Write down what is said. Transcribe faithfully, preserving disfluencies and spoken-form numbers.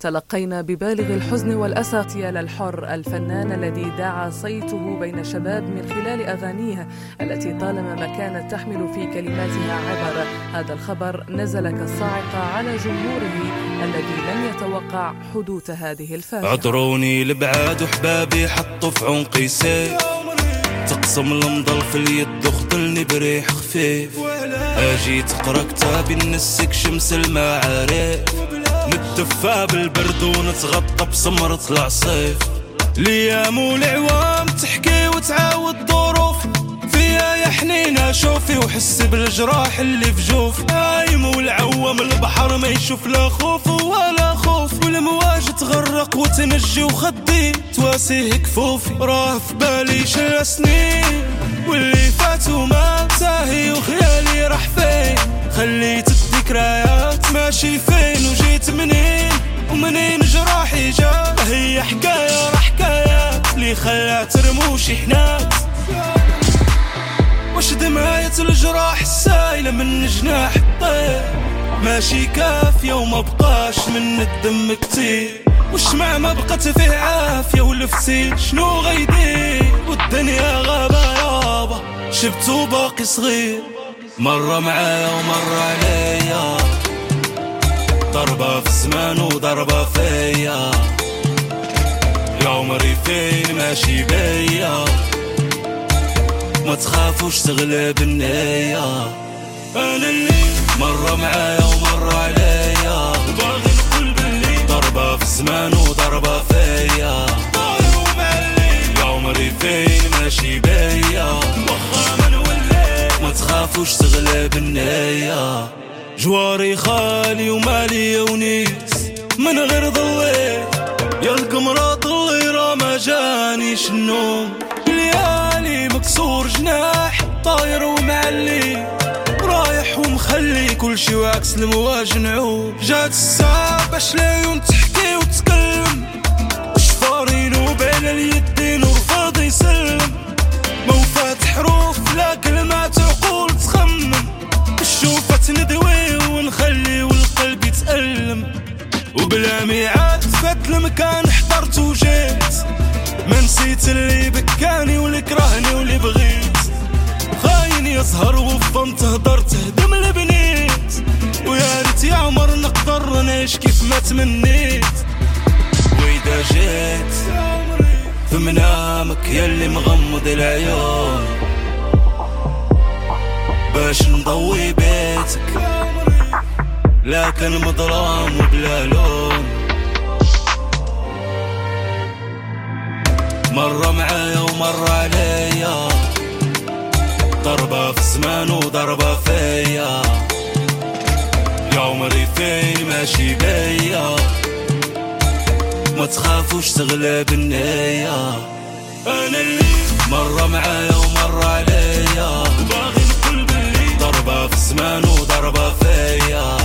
تلقينا ببالغ الحزن والأسى اغتيال الحر، الفنان الذي دعا صيته بين شباب من خلال أغانيه التي طالما ما كانت تحمل في كلماتها عبر. هذا الخبر نزل كالصاعقة على جمهوره الذي لم يتوقع حدوث هذه الفاجعة. عذروني لبعاد وحبابي حطوا في عنقي سيف، تقسم المضل في اليد وخطلني بريح خفيف. اجي تقرا كتابي نسك شمس المعارف، نتدفى بالبرد ونتغطى بسمرة العصيف. الايام والعوام تحكي وتعاود ظروف، فيها يا حنينة شوفي وحسي بالجراح اللي في جوف. نايم والعوام البحر ما يشوف لا خوف ولا خوف، والمواج تغرق وتنجي وخدي تواسيه كفوفي. راه في بالي شل سنين واللي فاتوا ما ساهي وخيالي راح فين. خليت الذكريات ماشي فين وجيت منين ومنين جراحي جا. هي حكاية راه حكايات اللي خلات رموشي حنات. واش دمعية الجراح السايلة من جناح الطير ماشي كافية وما بقاش من الدم كتير. وش مع ما بقت فيه عافية ولفتي شنو غيدير. والدنيا غابة يابا شبتو باقي صغير، مرة معايا ومرة عليا، ضربة في الزمان وضربة فيا. يا عمري فين ماشي بيا، ما تخافوش تغلب النية. انا اللي مرة معايا ومرة عليا، باغي نقول باللي ضربة في الزمان وضربة فيا. طاير ومعلي يا عمري فين ماشي بيا، وخا ما نولي ما تخافوش تغلب النية. جواري خالي ومالي ونيس من غير ضلي، يا القمرة ضلي راه ما جانيش النوم. ليالي مكسور جناح طاير ومعلي، رايح ومخلي كل شي وعكس المواج نعوم. جات الساعة باش العيون تحكي وتكلم، شفارين بين اليدين ورفض يسلم. موفات حروف لا كلمات عقول تخمم، الشوفة ندوي ونخلي والقلب يتألم. وبلا ميعاد فات المكان حضرت وجيت، ما نسيت اللي بكاني واللي كرهني واللي بغيت. خاين يظهر وفنت هدرت هدم اللي بنيت، ويا ريت يا عمر نقدر نعيش كيف ما تمنيت. وإذا جيت في منامك يلي مغمض العيون باش نضوي بيتك، لكن مظلام وبلا لون. مرة معايا ومرة عليا، ضربة في الزمان وضربة فيا. يا عمري فين ماشي بيا، ما تخافوش تغلب النية. انا اللي مرة معايا ومرة عليا، باغي نقول باللي ضربة في الزمان وضربة فيا.